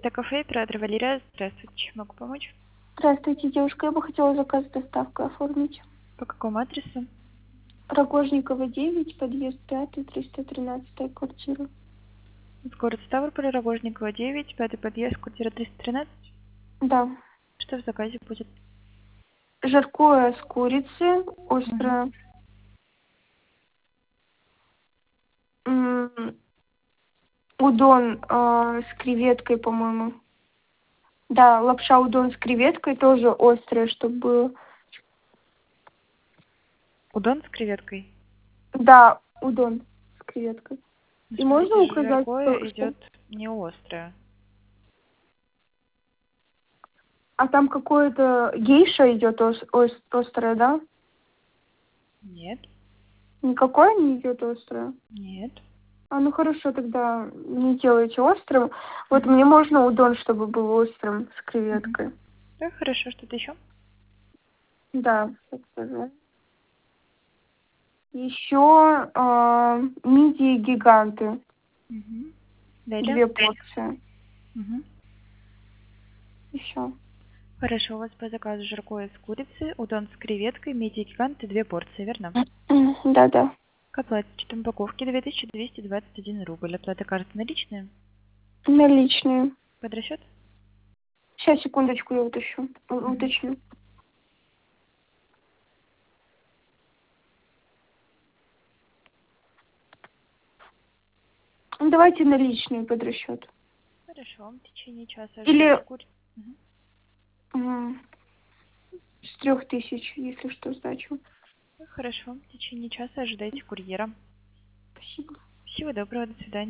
кафе, оператор Валерия. Здравствуйте, чем могу помочь? Здравствуйте, девушка. Я бы хотела заказ с доставкой оформить. По какому адресу? Рогожникова, 9, подъезд 5, 313 квартира. Город Ставрополь, Рогожникова, 9, пятый подъезд, квартира 313. Да. Что в заказе будет? Жаркое с курицей, Мгм. острое. Удон с креветкой, по-моему. Да, лапша удон с креветкой, тоже острая, чтобы было. Удон с креветкой. Да, удон с креветкой. Ну, И можно смотрите, указать, жаркое что... идет не острое. А там какое-то гейша идет острое, да? Нет, Никакое не идет острое? нет. Ну хорошо, тогда не делайте острым. Вот Мгм. мне можно удон, чтобы был острым с Мгм. креветкой. Да, хорошо, что-то еще? Да, так скажу. Еще мидии гиганты. Мгм. Далее. 2 порции. Мгм. Еще. Хорошо, у вас по заказу жаркое с курицей, удон с креветкой, мидии гиганты, 2 порции, верно? Да-да. К оплате упаковки 2221 рубль. Оплата карты наличные? Наличные. Под расчет? Сейчас, секундочку, я уточню. Мгм. Уточню. Давайте наличные под расчет. Хорошо, в течение часа Или ожидайте курс. Мгм. с 3000, если что, сдачу. Хорошо, в течение часа ожидайте курьера. Спасибо. Всего доброго, до свидания.